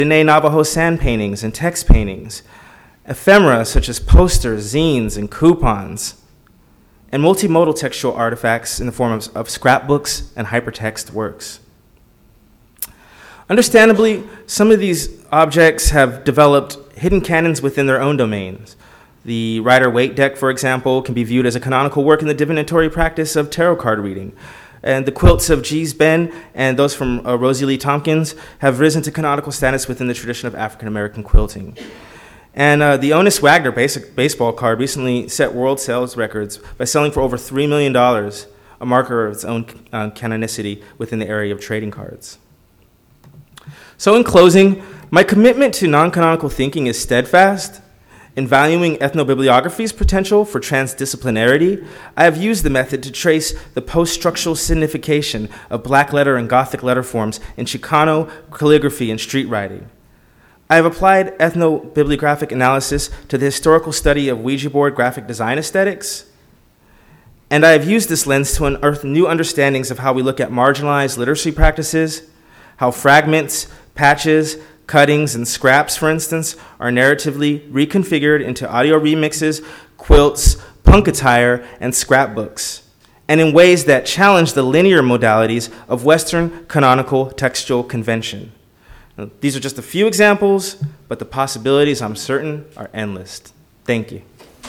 Diné Navajo sand paintings and text paintings, ephemera such as posters, zines, and coupons, and multimodal textual artifacts in the form of scrapbooks and hypertext works. Understandably, some of these objects have developed hidden canons within their own domains. The Rider-Waite deck, for example, can be viewed as a canonical work in the divinatory practice of tarot card reading. And the quilts of Gee's Ben and those from Rosie Lee Tompkins have risen to canonical status within the tradition of African-American quilting. And the Honus Wagner baseball card recently set world sales records by selling for over $3 million, a marker of its own canonicity within the area of trading cards. So in closing, my commitment to non-canonical thinking is steadfast. In valuing ethnobibliography's potential for transdisciplinarity, I have used the method to trace the post-structural signification of Black letter and Gothic letter forms in Chicano calligraphy and street writing. I have applied ethnobibliographic analysis to the historical study of Ouija board graphic design aesthetics, and I have used this lens to unearth new understandings of how we look at marginalized literacy practices, how fragments, patches, cuttings, and scraps, for instance, are narratively reconfigured into audio remixes, quilts, punk attire, and scrapbooks, and in ways that challenge the linear modalities of Western canonical textual convention. Now, these are just a few examples, but the possibilities, I'm certain, are endless. Thank you.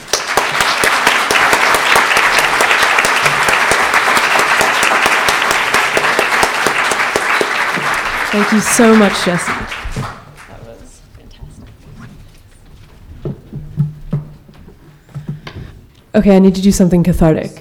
Thank you so much, Jesse. That was fantastic. Okay, I need to do something cathartic.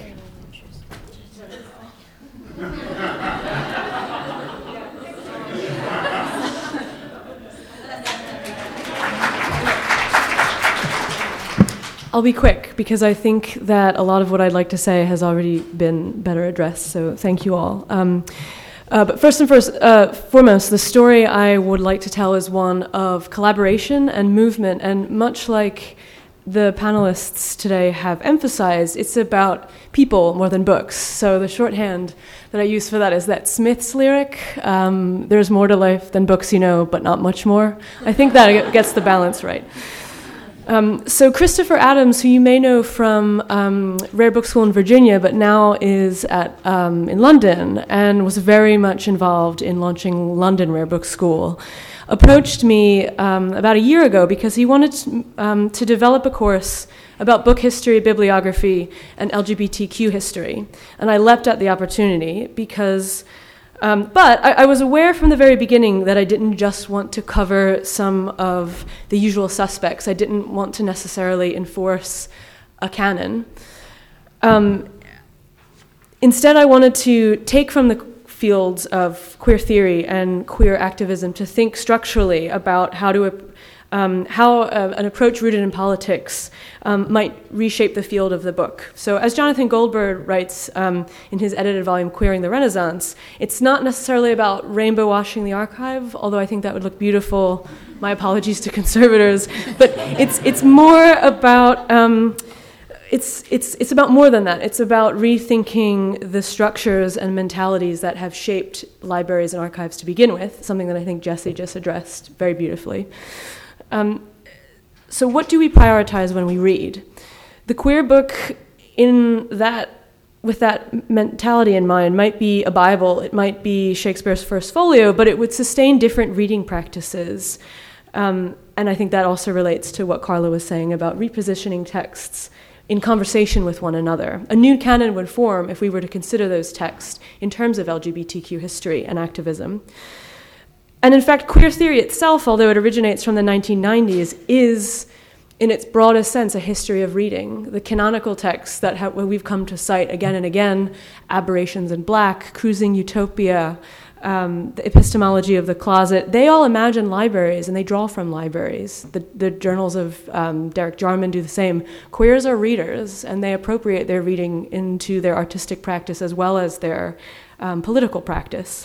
I'll be quick because I think that a lot of what I'd like to say has already been better addressed, so thank you all. But first and foremost, the story I would like to tell is one of collaboration and movement, and much like the panelists today have emphasized, it's about people more than books. So the shorthand that I use for that is that Smith's lyric, there's more to life than books, you know, but not much more. I think that gets the balance right. So Christopher Adams, who you may know from Rare Book School in Virginia, but now is in London and was very much involved in launching London Rare Book School, approached me about a year ago because he wanted to develop a course about book history, bibliography, and LGBTQ history. And I leapt at the opportunity because but I was aware from the very beginning that I didn't just want to cover some of the usual suspects. I didn't want to necessarily enforce a canon. Instead, I wanted to take from the fields of queer theory and queer activism to think structurally about how an approach rooted in politics might reshape the field of the book. So as Jonathan Goldberg writes in his edited volume, Queering the Renaissance, it's not necessarily about rainbow washing the archive, although I think that would look beautiful. My apologies to conservators. But it's more about, it's about more than that. It's about rethinking the structures and mentalities that have shaped libraries and archives to begin with, something that I think Jesse just addressed very beautifully. So what do we prioritize when we read? The queer book with that mentality in mind might be a Bible, it might be Shakespeare's First Folio, but it would sustain different reading practices. And I think that also relates to what Carla was saying about repositioning texts in conversation with one another. A new canon would form if we were to consider those texts in terms of LGBTQ history and activism. And in fact, queer theory itself, although it originates from the 1990s, is, in its broadest sense, a history of reading. The canonical texts that we've come to cite again and again, Aberrations in Black, Cruising Utopia, the Epistemology of the Closet, they all imagine libraries and they draw from libraries. The journals of Derek Jarman do the same. Queers are readers and they appropriate their reading into their artistic practice as well as their political practice.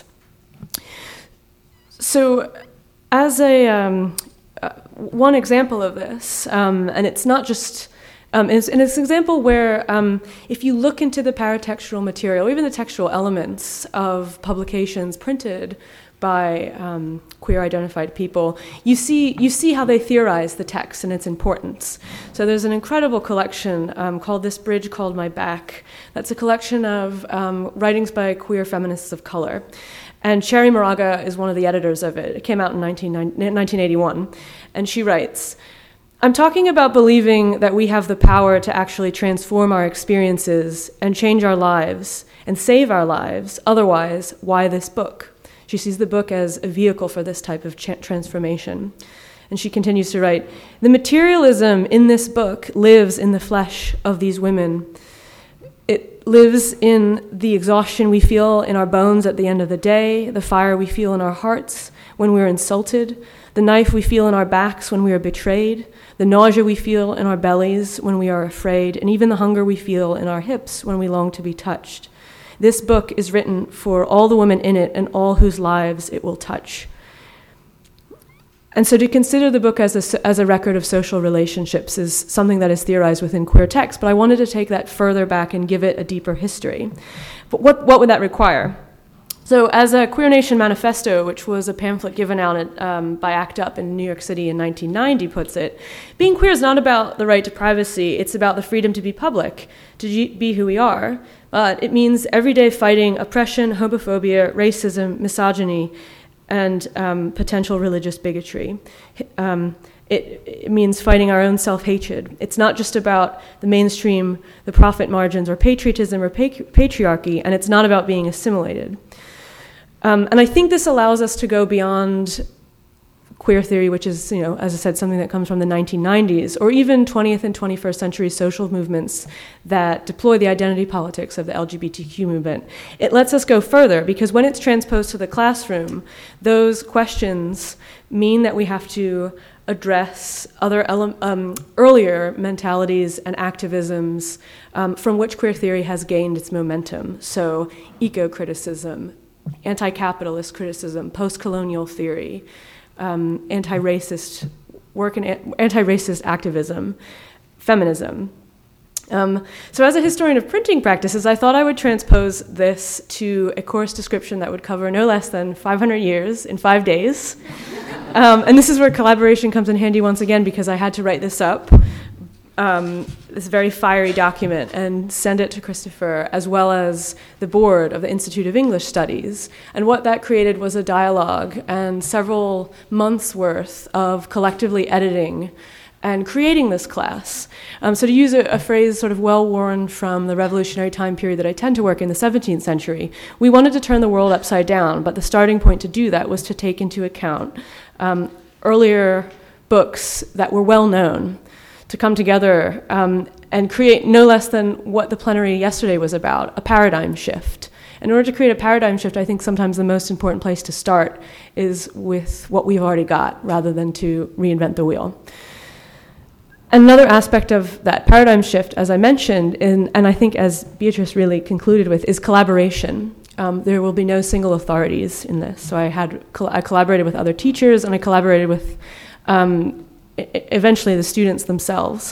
So as one example of this, and it's not just, it's an example where if you look into the paratextual material, or even the textual elements of publications printed by queer identified people, you see how they theorize the text and its importance. So there's an incredible collection called This Bridge Called My Back. That's a collection of writings by queer feminists of color. And Cherry Moraga is one of the editors of it. It came out in 1981. And she writes, "I'm talking about believing that we have the power to actually transform our experiences and change our lives and save our lives. Otherwise, why this book?" She sees the book as a vehicle for this type of transformation. And she continues to write, "The materialism in this book lives in the flesh of these women. It lives in the exhaustion we feel in our bones at the end of the day, the fire we feel in our hearts when we're insulted, the knife we feel in our backs when we are betrayed, the nausea we feel in our bellies when we are afraid, and even the hunger we feel in our hips when we long to be touched. This book is written for all the women in it and all whose lives it will touch." And so to consider the book as a record of social relationships is something that is theorized within queer text, but I wanted to take that further back and give it a deeper history. But what would that require? So as a Queer Nation Manifesto, which was a pamphlet given out by ACT UP in New York City in 1990, puts it, being queer is not about the right to privacy, it's about the freedom to be public, to be who we are, but it means everyday fighting oppression, homophobia, racism, misogyny, and potential religious bigotry. It means fighting our own self-hatred. It's not just about the mainstream, the profit margins, or patriotism or patriarchy, and it's not about being assimilated. And I think this allows us to go beyond queer theory, which is, as I said, something that comes from the 1990s, or even 20th and 21st century social movements that deploy the identity politics of the LGBTQ movement. It lets us go further, because when it's transposed to the classroom, those questions mean that we have to address other earlier mentalities and activisms from which queer theory has gained its momentum. So eco-criticism, anti-capitalist criticism, post-colonial theory, anti-racist work and anti-racist activism, feminism. So as a historian of printing practices, I thought I would transpose this to a course description that would cover no less than 500 years in 5 days. And this is where collaboration comes in handy once again, because I had to write this up, this very fiery document, and send it to Christopher, as well as the board of the Institute of English Studies. And what that created was a dialogue and several months' worth of collectively editing and creating this class. So to use a phrase sort of well-worn from the revolutionary time period that I tend to work in, the 17th century, we wanted to turn the world upside down, but the starting point to do that was to take into account earlier books that were well-known, to come together and create no less than what the plenary yesterday was about, a paradigm shift. In order to create a paradigm shift, I think sometimes the most important place to start is with what we've already got, rather than to reinvent the wheel. Another aspect of that paradigm shift, as I mentioned, and I think as Beatrice really concluded with, is collaboration. There will be no single authorities in this. So I collaborated with other teachers, and I collaborated with eventually the students themselves.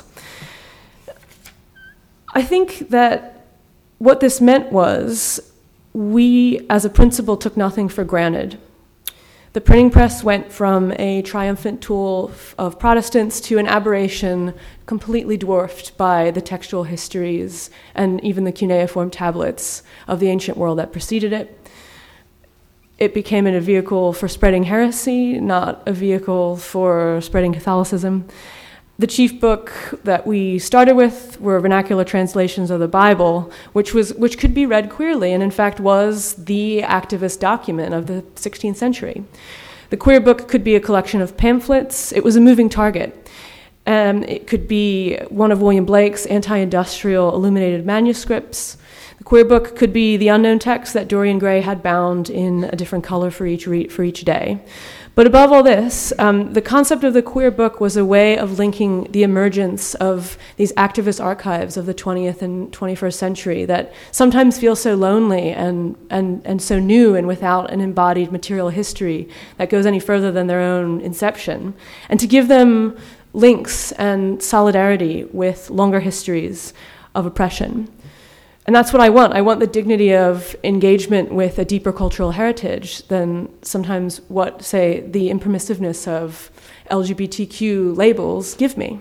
I think that what this meant was we, as a principle, took nothing for granted. The printing press went from a triumphant tool of Protestants to an aberration completely dwarfed by the textual histories and even the cuneiform tablets of the ancient world that preceded it. It became a vehicle for spreading heresy, not a vehicle for spreading Catholicism. The chief book that we started with were vernacular translations of the Bible, which could be read queerly, and in fact was the activist document of the 16th century. The queer book could be a collection of pamphlets. It was a moving target. It could be one of William Blake's anti-industrial illuminated manuscripts. The queer book could be the unknown text that Dorian Gray had bound in a different color for each day. But above all this, the concept of the queer book was a way of linking the emergence of these activist archives of the 20th and 21st century that sometimes feel so lonely and so new and without an embodied material history that goes any further than their own inception, and to give them links and solidarity with longer histories of oppression. And that's what I want. I want the dignity of engagement with a deeper cultural heritage than sometimes what, say, the impermissiveness of LGBTQ labels give me.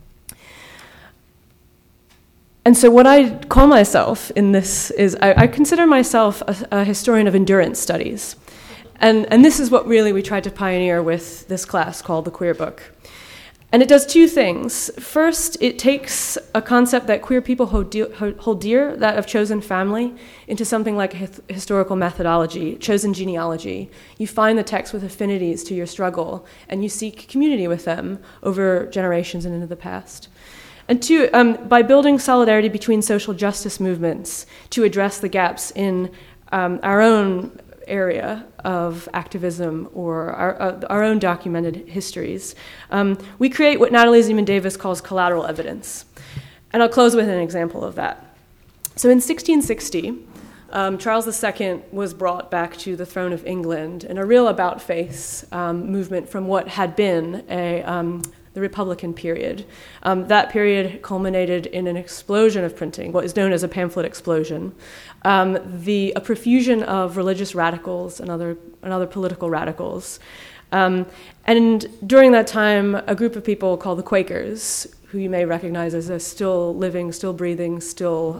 And so what I call myself in this is, I consider myself a historian of endurance studies. And this is what really we tried to pioneer with this class called The Queer Book. And it does two things. First, it takes a concept that queer people hold dear, that of chosen family, into something like a historical methodology, chosen genealogy. You find the texts with affinities to your struggle, and you seek community with them over generations and into the past. And two, by building solidarity between social justice movements to address the gaps in our own area of activism or our own documented histories, we create what Natalie Zemon Davis calls collateral evidence. And I'll close with an example of that. So in 1660, Charles II was brought back to the throne of England in a real about-face movement from what had been the Republican period. That period culminated in an explosion of printing, what is known as a pamphlet explosion. A profusion of religious radicals and other political radicals. And during that time, a group of people called the Quakers, who you may recognize as a still living, still breathing, still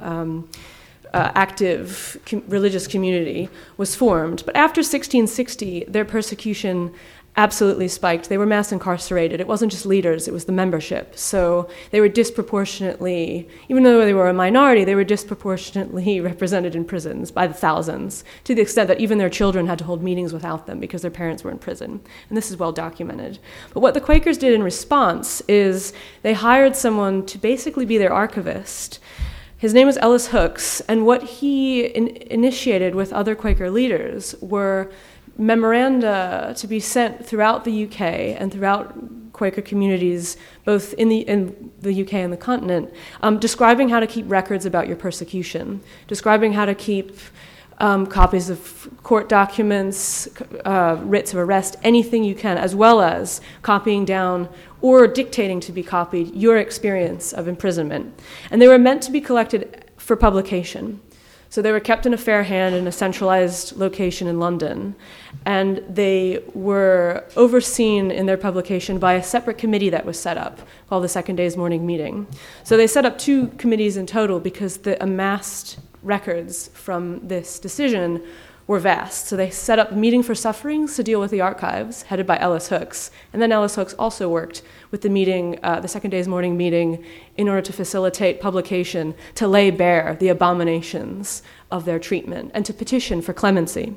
active religious community, was formed. But after 1660, their persecution absolutely spiked. They were mass incarcerated. It wasn't just leaders, it was the membership. So they were disproportionately, even though they were a minority, they were disproportionately represented in prisons by the thousands, to the extent that even their children had to hold meetings without them because their parents were in prison. And this is well documented. But what the Quakers did in response is they hired someone to basically be their archivist. His name was Ellis Hooks, and what he initiated with other Quaker leaders were memoranda to be sent throughout the UK and throughout Quaker communities, both in the UK and the continent, describing how to keep records about your persecution, describing how to keep copies of court documents, writs of arrest, anything you can, as well as copying down or dictating to be copied your experience of imprisonment. And they were meant to be collected for publication. So they were kept in a fair hand in a centralized location in London, and they were overseen in their publication by a separate committee that was set up called the Second Day's Morning Meeting. So they set up 2 committees in total because the amassed records from this decision were vast. So they set up a meeting for sufferings to deal with the archives, headed by Ellis Hooks. And then Ellis Hooks also worked with the meeting, the Second Day's Morning Meeting, in order to facilitate publication, to lay bare the abominations of their treatment, and to petition for clemency.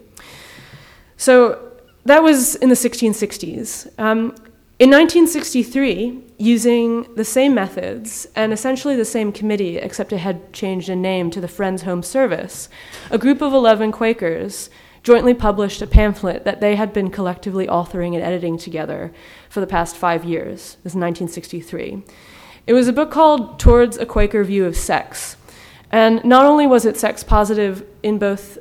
So that was in the 1660s. In 1963, using the same methods and essentially the same committee, except it had changed in name to the Friends Home Service, a group of 11 Quakers jointly published a pamphlet that they had been collectively authoring and editing together for the past 5 years. This is 1963. It was a book called Towards a Quaker View of Sex. And not only was it sex positive in both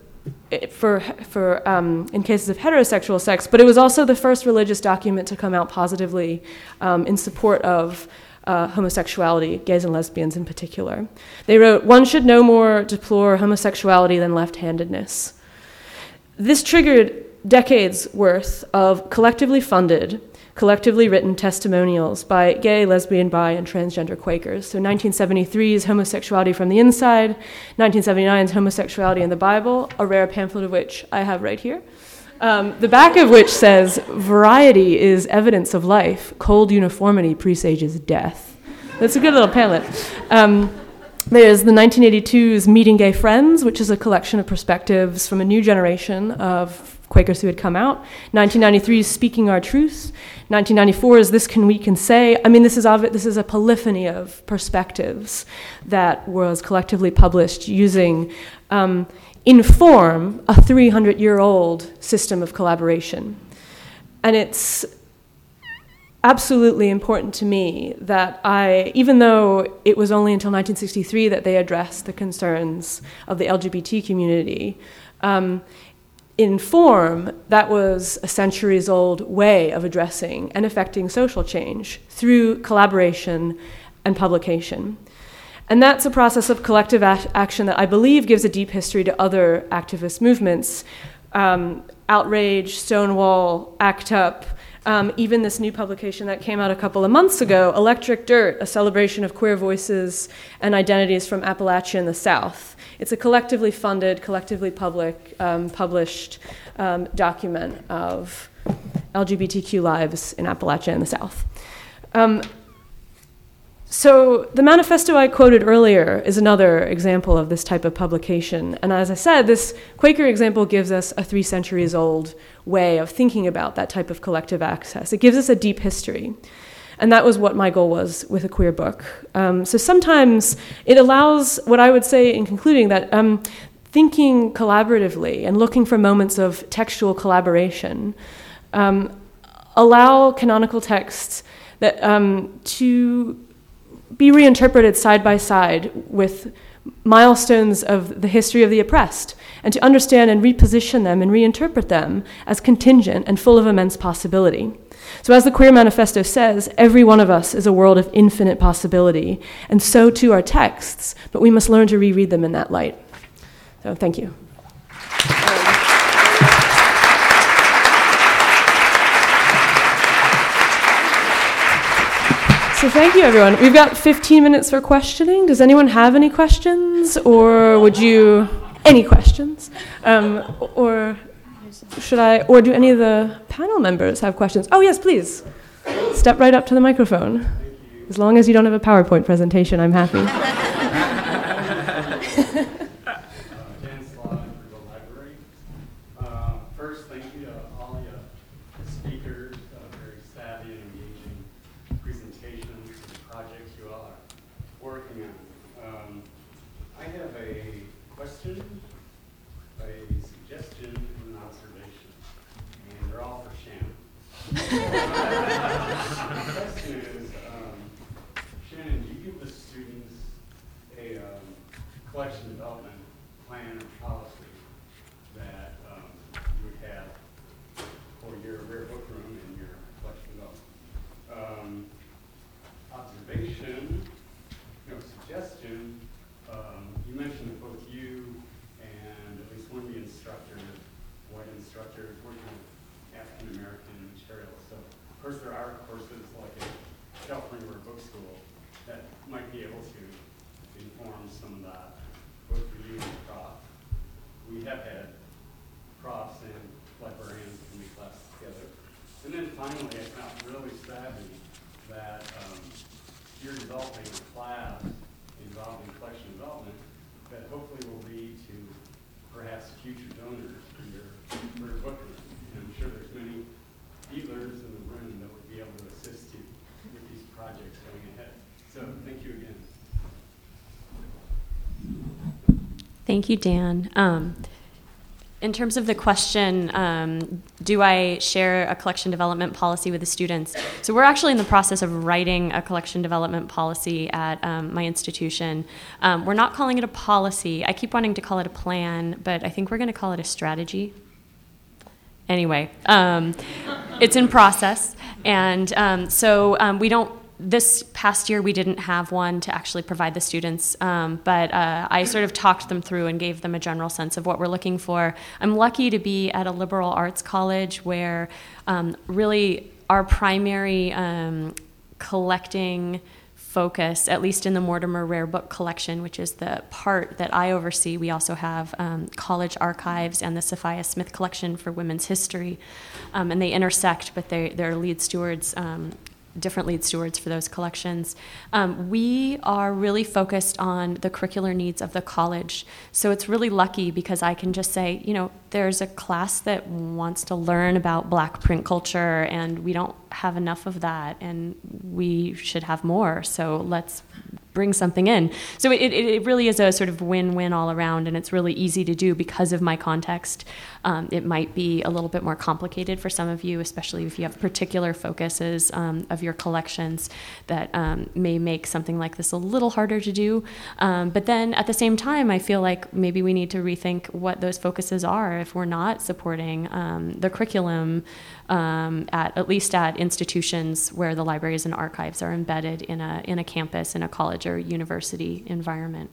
in cases of heterosexual sex, but it was also the first religious document to come out positively in support of homosexuality, gays and lesbians in particular. They wrote, "One should no more deplore homosexuality than left-handedness." This triggered decades worth of collectively funded, collectively written testimonials by gay, lesbian, bi, and transgender Quakers. So 1973's Homosexuality from the Inside, 1979's Homosexuality in the Bible, a rare pamphlet of which I have right here, the back of which says, "Variety is evidence of life, cold uniformity presages death." That's a good little pamphlet. There's the 1982's Meeting Gay Friends, which is a collection of perspectives from a new generation of Quakers who had come out. 1993's Speaking Our Truth. 1994's This Can We Can Say. I mean, this is a polyphony of perspectives that was collectively published using, in form, a 300-year-old system of collaboration. And it's absolutely important to me that even though it was only until 1963 that they addressed the concerns of the LGBT community, in form, that was a centuries-old way of addressing and effecting social change through collaboration and publication. And that's a process of collective action that I believe gives a deep history to other activist movements. Outrage, Stonewall, ACT UP, even this new publication that came out a couple of months ago, Electric Dirt, a celebration of queer voices and identities from Appalachia in the South. It's a collectively funded, collectively published document of LGBTQ lives in Appalachia in the South. So the manifesto I quoted earlier is another example of this type of publication. And as I said, this Quaker example gives us a 3 centuries old way of thinking about that type of collective access. It gives us a deep history. And that was what my goal was with a queer book. So sometimes it allows, what I would say in concluding, that thinking collaboratively and looking for moments of textual collaboration allow canonical texts that to be reinterpreted side by side with milestones of the history of the oppressed, and to understand and reposition them and reinterpret them as contingent and full of immense possibility. So as the Queer Manifesto says, every one of us is a world of infinite possibility, and so too are texts, but we must learn to reread them in that light. So thank you. So thank you, everyone. We've got 15 minutes for questioning. Does anyone have any questions? Or would you... Any questions? Or should I... Or do any of the panel members have questions? Oh, yes, please. Step right up to the microphone. As long as you don't have a PowerPoint presentation, I'm happy. Dan Slaughter for the library. First, thank you to all you speakers, very savvy and engaging presentations and projects you all are working on. I have a question, a suggestion, and an observation, and they're all for Shannon. The question is, Shannon, do you give the students a collection development plan or policy that you would have for your rare book room and your collection development? Observation, suggestion, you mentioned that both you and at least one of the instructors, white instructors, working with African American material. So, of course, there are courses like at Shelfringer Book School that might be able to inform some of that, both for you and Prof. We have had profs and librarians in the class together. And then finally, I found really savvy that you're developing a class involving collection development that hopefully will lead to perhaps future donors for your book room. And I'm sure there's many dealers in the room that would be able to assist you with these projects going ahead. So thank you again. Thank you, Dan. In terms of the question, do I share a collection development policy with the students? So we're actually in the process of writing a collection development policy at my institution. We're not calling it a policy. I keep wanting to call it a plan, but I think we're going to call it a strategy. Anyway, it's in process. And so we don't, this past year we didn't have one to actually provide the students, but I sort of talked them through and gave them a general sense of what we're looking for. I'm lucky to be at a liberal arts college where really our primary collecting focus, at least in the Mortimer Rare Book Collection, which is the part that I oversee. We also have college archives and the Sophia Smith Collection for women's history, and they intersect, but they're lead stewards, different lead stewards for those collections. We are really focused on the curricular needs of the college. So it's really lucky because I can just say, there's a class that wants to learn about Black print culture and we don't have enough of that and we should have more. So let's bring something in. So it really is a sort of win-win all around, and it's really easy to do because of my context. It might be a little bit more complicated for some of you, especially if you have particular focuses of your collections that may make something like this a little harder to do. But then at the same time, I feel like maybe we need to rethink what those focuses are if we're not supporting the curriculum at least at institutions where the libraries and archives are embedded in a campus, in a college college or university environment.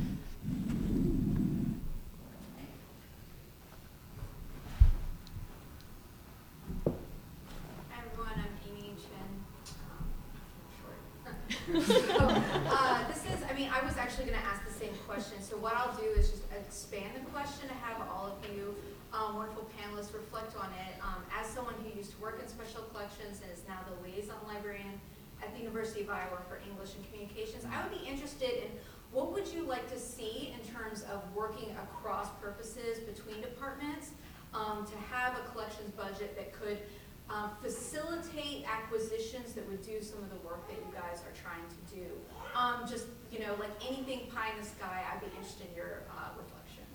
I was actually going to ask the same question. So what I'll do is just expand the question to have all of you wonderful panelists reflect on it. As someone who used to work in special collections and is now the liaison librarian at the University of Iowa for English and Communications, I would be interested in what would you like to see in terms of working across purposes between departments to have a collections budget that could facilitate acquisitions that would do some of the work that you guys are trying to do. Just, like anything pie in the sky, I'd be interested in your reflection.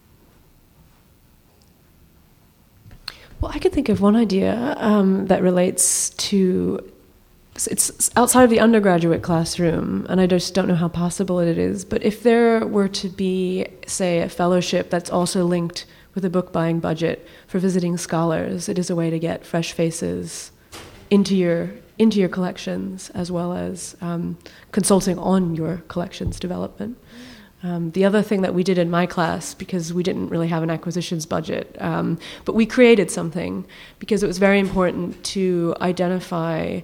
Well, I could think of one idea that relates to, it's outside of the undergraduate classroom, and I just don't know how possible it is, but if there were to be, say, a fellowship that's also linked with a book buying budget for visiting scholars, it is a way to get fresh faces into your collections, as well as consulting on your collections development. The other thing that we did in my class, because we didn't really have an acquisitions budget, but we created something because it was very important to identify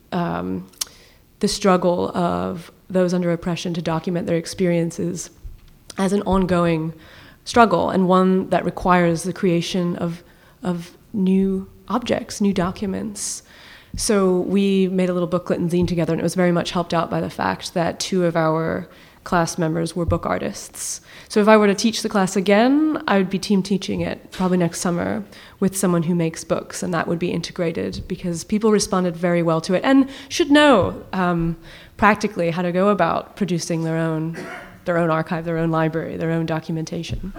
the struggle of those under oppression to document their experiences as an ongoing struggle, and one that requires the creation of new objects, new documents. So we made a little booklet and zine together, and it was very much helped out by the fact that 2 of our class members were book artists. So if I were to teach the class again, I would be team teaching it probably next summer with someone who makes books, and that would be integrated because people responded very well to it and should know practically how to go about producing their own archive, their own library, their own documentation.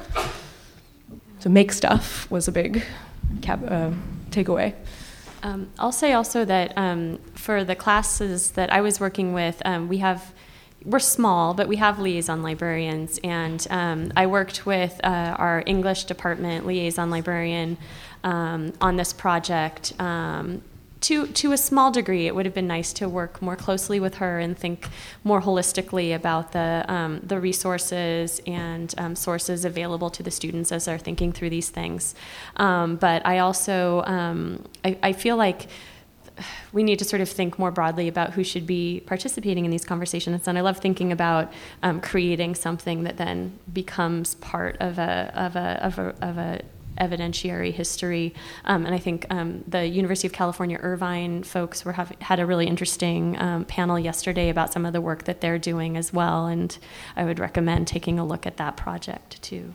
So make stuff was a big takeaway. I'll say also that for the classes that I was working with, we're small, but we have liaison librarians, and I worked with our English department liaison librarian on this project. To a small degree, it would have been nice to work more closely with her and think more holistically about the resources and sources available to the students as they're thinking through these things. But I also I feel like we need to sort of think more broadly about who should be participating in these conversations. And I love thinking about creating something that then becomes part of a evidentiary history. And I think the University of California Irvine folks had a really interesting panel yesterday about some of the work that they're doing as well. And I would recommend taking a look at that project too.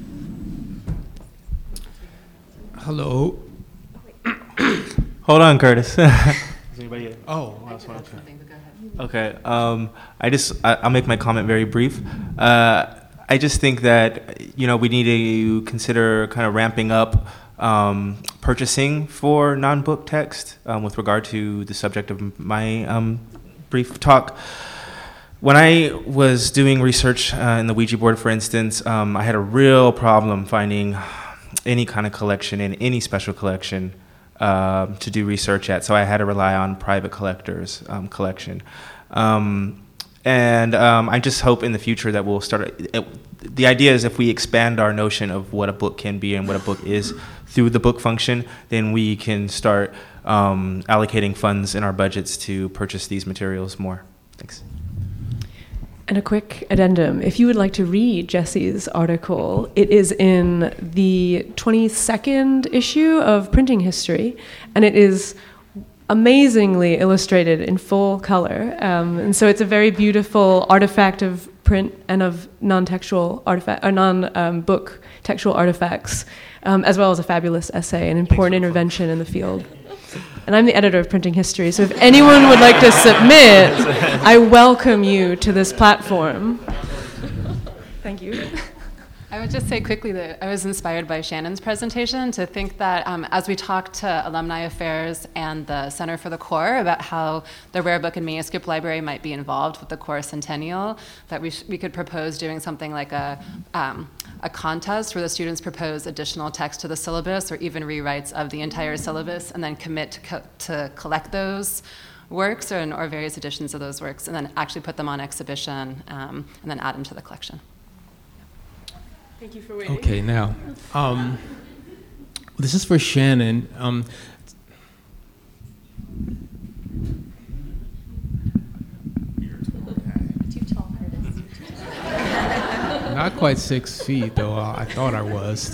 Hello. Hold on, Curtis. Is anybody? Oh, okay. I'll make my comment very brief. I just think that we need to consider kind of ramping up purchasing for non-book text with regard to the subject of my brief talk. When I was doing research in the Ouija board, for instance, I had a real problem finding any kind of collection in any special collection to do research at, so I had to rely on private collectors' collection. And I just hope in the future that we'll start. The idea is if we expand our notion of what a book can be and what a book is through the book function, then we can start allocating funds in our budgets to purchase these materials more. Thanks. And a quick addendum. If you would like to read Jesse's article, it is in the 22nd issue of Printing History, and it is amazingly illustrated in full color. And so it's a very beautiful artifact of print and of non-textual artifact, or non-book textual artifacts, as well as a fabulous essay, an important intervention in the field. And I'm the editor of Printing History, so if anyone would like to submit, I welcome you to this platform. Thank you. I would just say quickly that I was inspired by Shannon's presentation to think that as we talk to Alumni Affairs and the Center for the Core about how the Rare Book and Manuscript Library might be involved with the Core Centennial, that we could propose doing something like a contest where the students propose additional text to the syllabus or even rewrites of the entire syllabus and then commit to collect those works or various editions of those works, and then actually put them on exhibition and then add them to the collection. Thank you for waiting. Okay, now, this is for Shannon. Too tall, Curtis. Not quite 6 feet, though. I thought I was.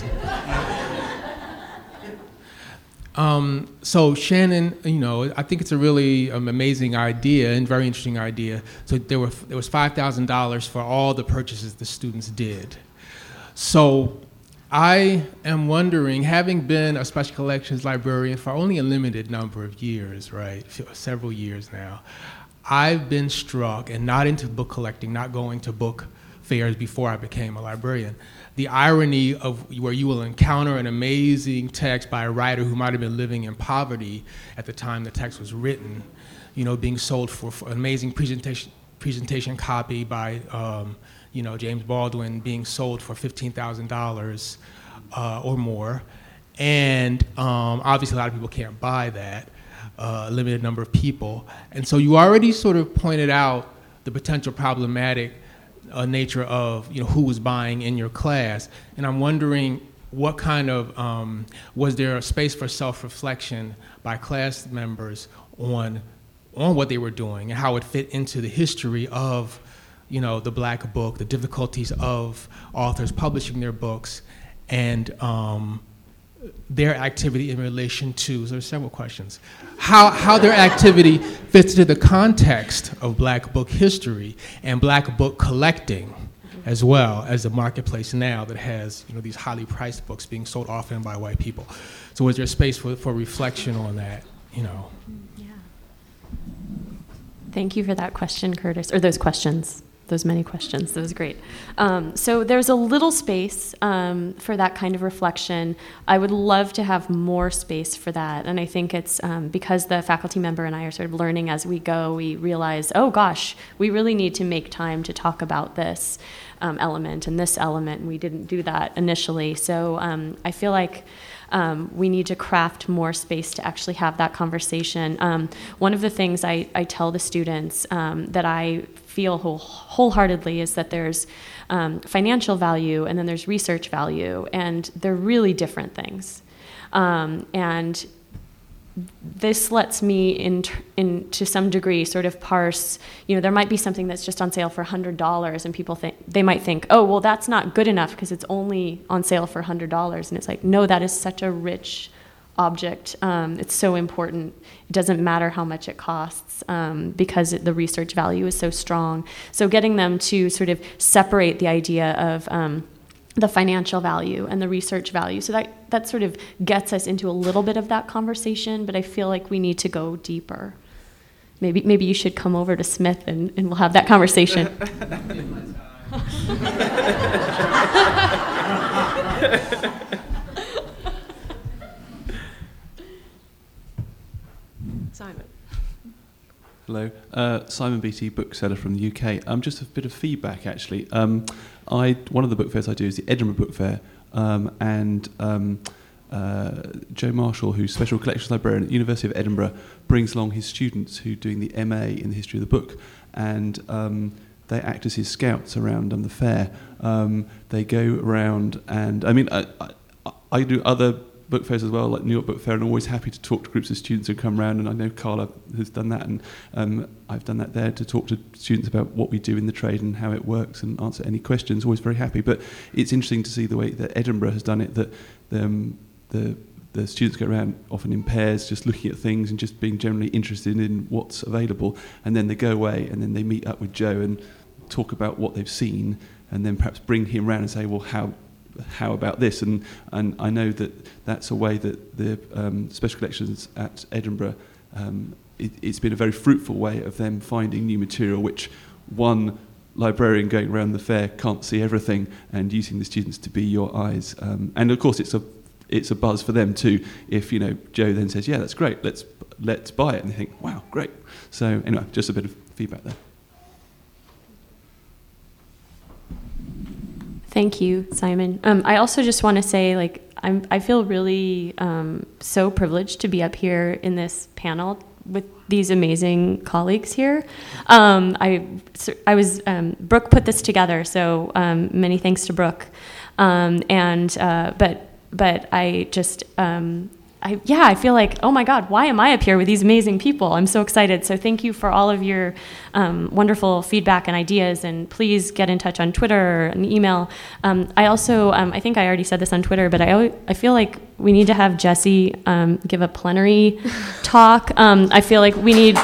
So Shannon, I think it's a really amazing idea and very interesting idea. So there was $5,000 for all the purchases the students did. So I am wondering, having been a special collections librarian for only a limited number of years, right, several years now, I've been struck, and not into book collecting, not going to book fairs before I became a librarian, the irony of where you will encounter an amazing text by a writer who might have been living in poverty at the time the text was written, being sold for an amazing presentation copy by James Baldwin being sold for $15,000 or more. And obviously a lot of people can't buy that, a limited number of people. And so you already sort of pointed out the potential problematic nature of who was buying in your class. And I'm wondering what kind of, was there a space for self-reflection by class members on what they were doing and how it fit into the history of the Black book, the difficulties of authors publishing their books, and their activity in relation to, so there's several questions, how their activity fits into the context of Black book history and Black book collecting, as well as the marketplace now that has these highly priced books being sold often by white people. So is there space for reflection on that? Yeah. Thank you for that question, Curtis, or those questions. Those many questions. That was great. So there's a little space for that kind of reflection. I would love to have more space for that. And I think it's because the faculty member and I are sort of learning as we go, we realize, oh gosh, we really need to make time to talk about this element and this element. And we didn't do that initially. So I feel like we need to craft more space to actually have that conversation. One of the things I tell the students that I feel wholeheartedly is that there's financial value and then there's research value, and they're really different things. And this lets me, to some degree, sort of parse, there might be something that's just on sale for $100, and people might think, oh, well, that's not good enough because it's only on sale for $100. And it's like, no, that is such a rich object. It's so important. It doesn't matter how much it costs because the research value is so strong. So getting them to sort of separate the idea of the financial value and the research value. So that sort of gets us into a little bit of that conversation, but I feel like we need to go deeper. Maybe you should come over to Smith and we'll have that conversation. Simon. Hello, Simon Beattie, bookseller from the UK. Just a bit of feedback, actually. One of the book fairs I do is the Edinburgh Book Fair, and Joe Marshall, who's Special Collections Librarian at the University of Edinburgh, brings along his students who are doing the MA in the history of the book, and they act as his scouts around the fair. They go around, and I do other book fairs as well, like New York Book Fair, and I'm always happy to talk to groups of students who come around, and I know Carla has done that, and I've done that there to talk to students about what we do in the trade and how it works and answer any questions, always very happy. But it's interesting to see the way that Edinburgh has done it, that the students go around often in pairs, just looking at things and just being generally interested in what's available, and then they go away and then they meet up with Joe and talk about what they've seen, and then perhaps bring him around and say, well, how about this? And I know that's a way that the special collections at Edinburgh, it's been a very fruitful way of them finding new material, which one librarian going around the fair can't see everything, and using the students to be your eyes. And of course, it's a buzz for them too. If Joe then says, yeah, that's great, let's buy it, and they think, wow, great. So anyway, just a bit of feedback there. Thank you, Simon. I also just want to say, I feel really so privileged to be up here in this panel with these amazing colleagues here. Brooke put this together, so many thanks to Brooke. But I just, I feel like, oh my God, why am I up here with these amazing people? I'm so excited. So thank you for all of your wonderful feedback and ideas, and please get in touch on Twitter or an email. I also, I think I already said this on Twitter, but I feel like we need to have Jesse give a plenary talk. I feel like we need...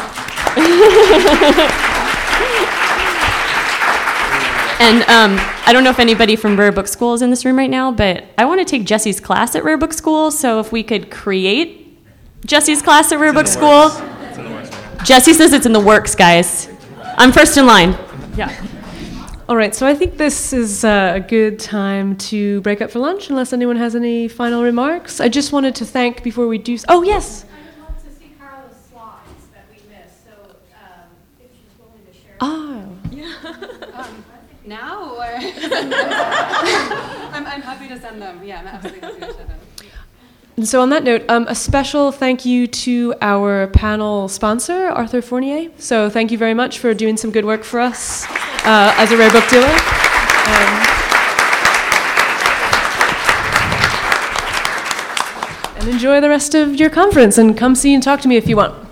And I don't know if anybody from Rare Book School is in this room right now, but I want to take Jesse's class at Rare Book School. So if we could create Jesse's class at Rare Book School. It's in the works. Jesse says it's in the works, guys. I'm first in line. Yeah. All right, so I think this is a good time to break up for lunch, unless anyone has any final remarks. I just wanted to thank, before we do... Oh, yes. I would love to see Carla's slides that we missed, so if she's willing to share. Oh. Now? Or I'm happy to send them. Yeah, I'm absolutely happy to send them. And so on that note, a special thank you to our panel sponsor, Arthur Fournier. So thank you very much for doing some good work for us as a rare book dealer. And enjoy the rest of your conference, and come see and talk to me if you want.